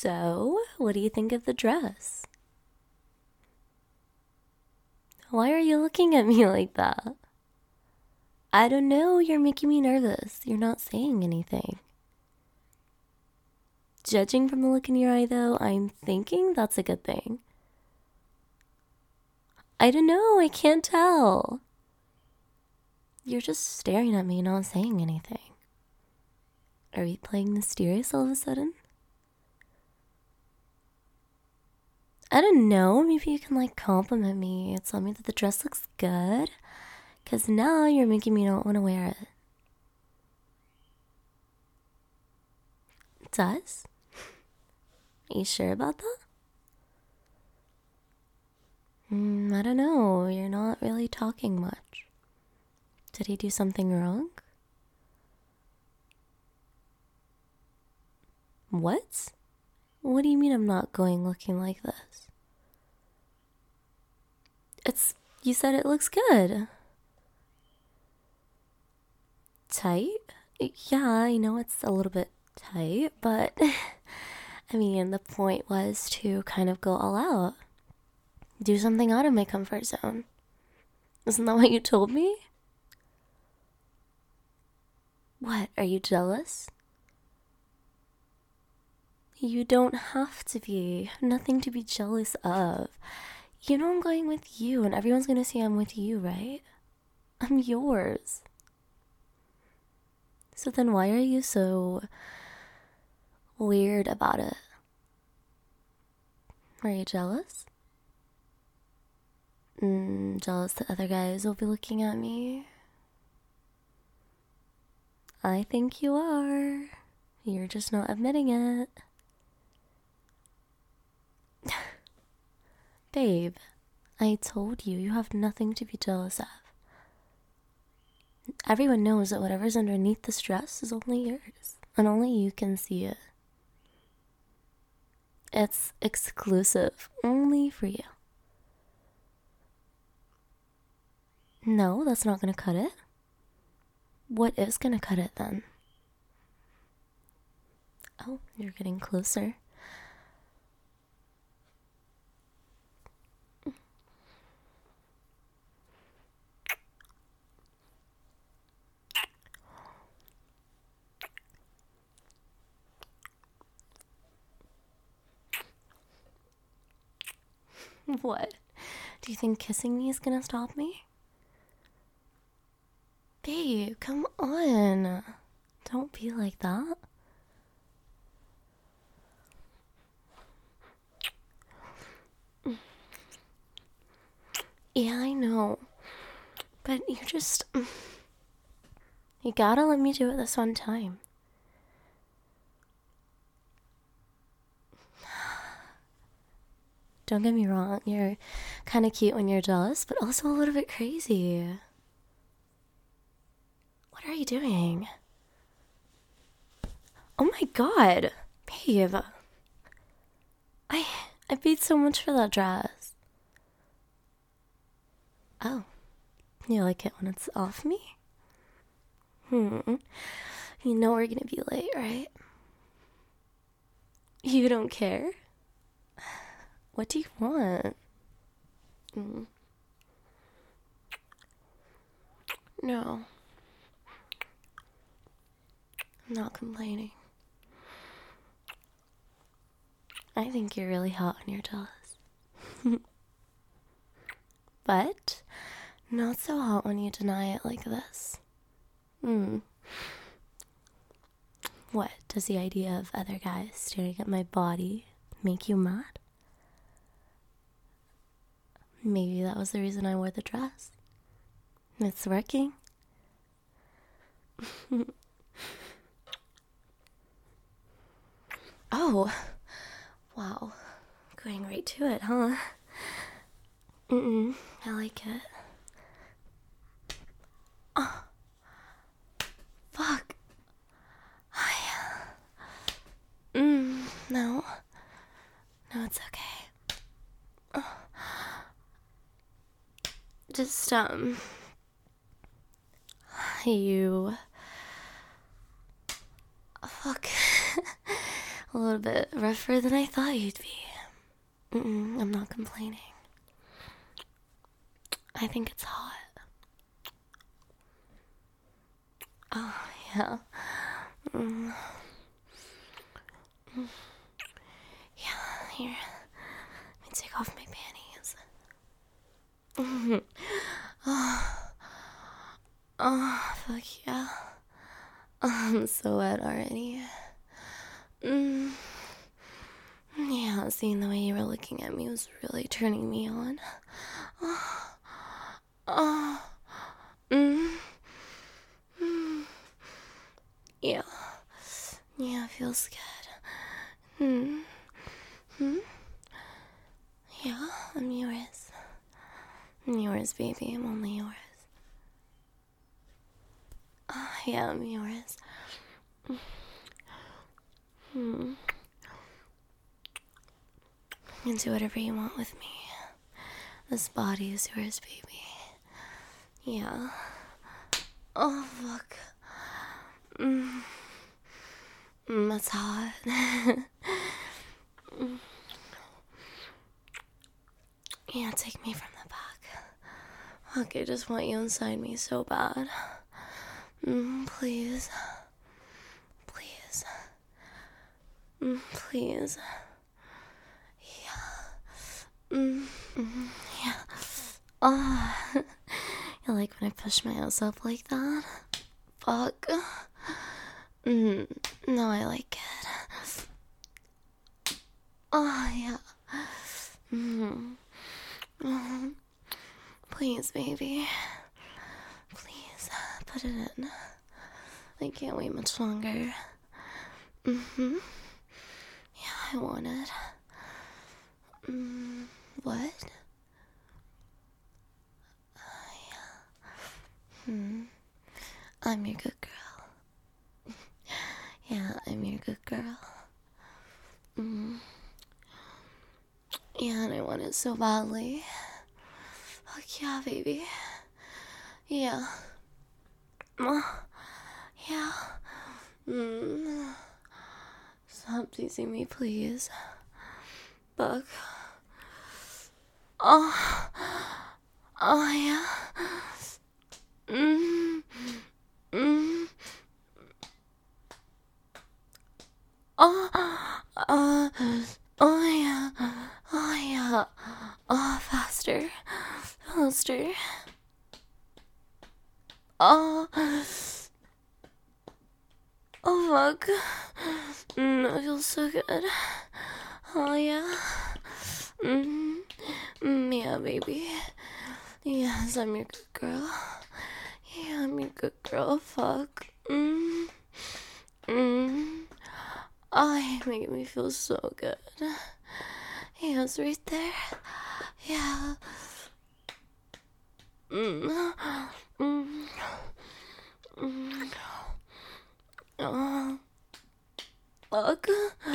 So, what do you think of the dress? Why are you looking at me like that? I don't know, you're making me nervous. You're not saying anything. Judging from the look in your eye, though, I'm thinking that's a good thing. I don't know, I can't tell. You're just staring at me, not saying anything. Are we playing mysterious all of a sudden? I don't know, maybe you can compliment me, tell me that the dress looks good, because now you're making me not want to wear it. It does? Are you sure about that? I don't know, you're not really talking much. Did he do something wrong? What? What do you mean I'm not going looking like this? You said it looks good. Tight? Yeah, I know it's a little bit tight, but I mean, the point was to kind of go all out. Do something out of my comfort zone. Isn't that what you told me? What, are you jealous? You don't have to be. Nothing to be jealous of. You know I'm going with you, and everyone's gonna see I'm with you, right? I'm yours. So then why are you so weird about it? Are you jealous? Jealous that other guys will be looking at me? I think you are. You're just not admitting it. Babe, I told you, you have nothing to be jealous of. Everyone knows that whatever's underneath this dress is only yours, and only you can see it. It's exclusive, only for you. No, that's not gonna cut it. What is gonna cut it then? Oh, you're getting closer. What? Do you think kissing me is gonna stop me? Babe, come on. Don't be like that. Yeah, I know. But you gotta let me do it this one time. Don't get me wrong, you're kind of cute when you're jealous, but also a little bit crazy. What are you doing? Oh my god, babe. I paid so much for that dress. Oh, you like it when it's off me? You know we're gonna be late, right? You don't care? What do you want? No. I'm not complaining. I think you're really hot when you're jealous. But not so hot when you deny it like this. What, does the idea of other guys staring at my body make you mad? Maybe that was the reason I wore the dress. It's working. Oh, wow. Going right to it, huh? I like it. Oh, fuck. No. No, it's okay. Just, you... Fuck. a little bit rougher than I thought you'd be. I'm not complaining. I think it's hot. Oh, yeah. Yeah, here. Let me take off my panties. Oh, fuck yeah. I'm so wet already. Yeah, seeing the way you were looking at me was really turning me on. Yeah. Yeah, it feels good. Yeah, I'm yours. I'm yours, baby. I'm only yours. Yeah, I'm yours. You can do whatever you want with me. This body is yours, baby. Yeah. Oh, fuck. That's hot. Yeah, take me from the back. Fuck, I just want you inside me so bad. Please. Please. Please. Yeah. Yeah. Oh. You like when I push my ass up like that? Fuck. No, I like it. Oh, yeah. Please, baby. Please, put it in. I can't wait much longer. Yeah, I want it. What? Yeah. I'm your good girl. Yeah, I'm your good girl. Yeah, and I want it so badly. Fuck yeah, baby. Yeah. Yeah. Stop teasing me, please. Fuck. Oh. Oh, yeah. Oh, yeah. Oh, yeah. Oh, faster. Faster. Oh. Oh, fuck. It feels so good. Oh, yeah. Yeah, baby. Yes, I'm your good girl. Yeah, I'm your good girl. Fuck. Oh, you're making me feel so good. Yeah, it's right there. Yeah. Oh, fuck.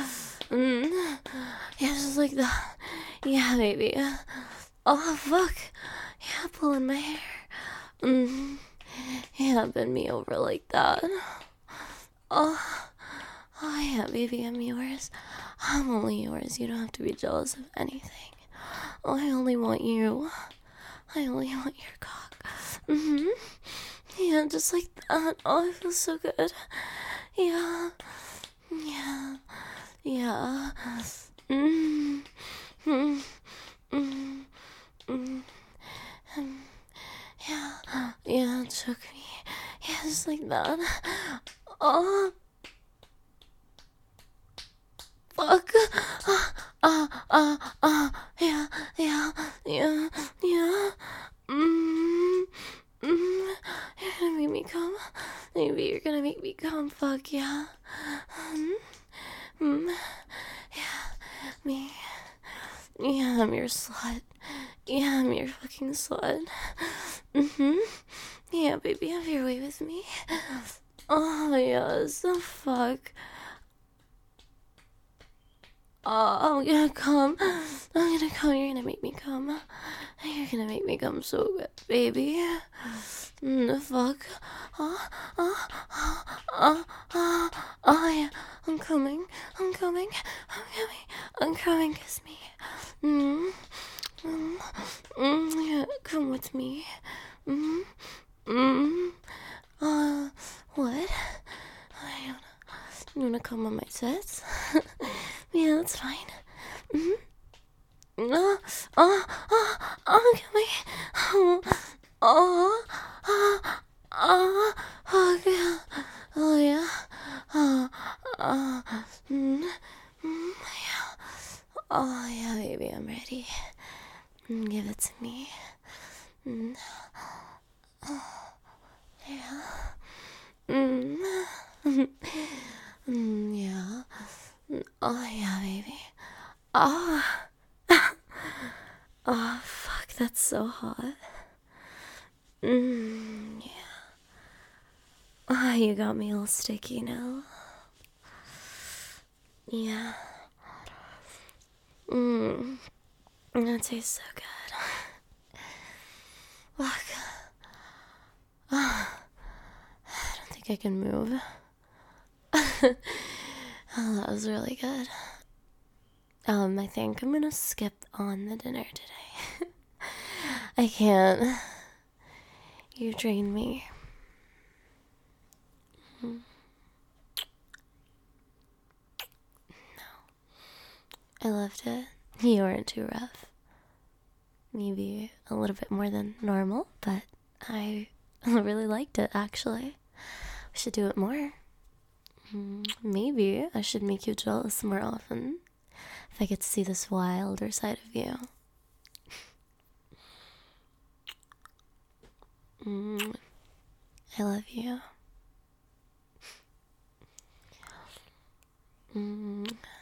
Yeah, just like that. Yeah, baby. Oh, fuck. Yeah, pulling my hair. Yeah, bend me over like that. Oh, yeah, baby, I'm yours. I'm only yours. You don't have to be jealous of anything. Oh, I only want you. I only want your cock. Yeah, just like that. Oh, it feels so good. Yeah. Yeah. Yeah. Yeah. Yeah, it took me. Yeah, just like that. Oh. Fuck. Yeah, yeah, yeah, yeah. You're gonna make me come. Maybe you're gonna make me come. Fuck yeah. Yeah, me. Yeah, I'm your slut. Yeah, I'm your fucking slut. Yeah, baby, have your way with me. Oh, yes, the fuck. Oh, I'm gonna come. I'm gonna come. You're gonna make me come. You're gonna make me come so good, baby. The fuck. Oh, yeah. I'm coming. I'm coming. I'm coming. I'm coming. Kiss me. Mm. Yeah, come with me. Mm. Mm. What? You wanna come on my tits? Yeah, that's fine. Mm-hmm. I'm coming. Oh, oh, yeah. Oh, yeah. Uh, mm, yeah. Oh, yeah, baby, I'm ready. Give it to me. Mm, yeah. Mm, yeah. Oh, yeah, baby. Oh, oh, fuck, that's so hot. Yeah. Oh, you got me all sticky now. Yeah. That tastes so good. Fuck. I don't think I can move. Oh, that was really good. I think I'm gonna skip on the dinner today. I can't. You drain me. I loved it. You weren't too rough. Maybe a little bit more than normal, but I really liked it actually. We should do it more. Maybe I should make you jealous more often if I get to see this wilder side of you. I love you.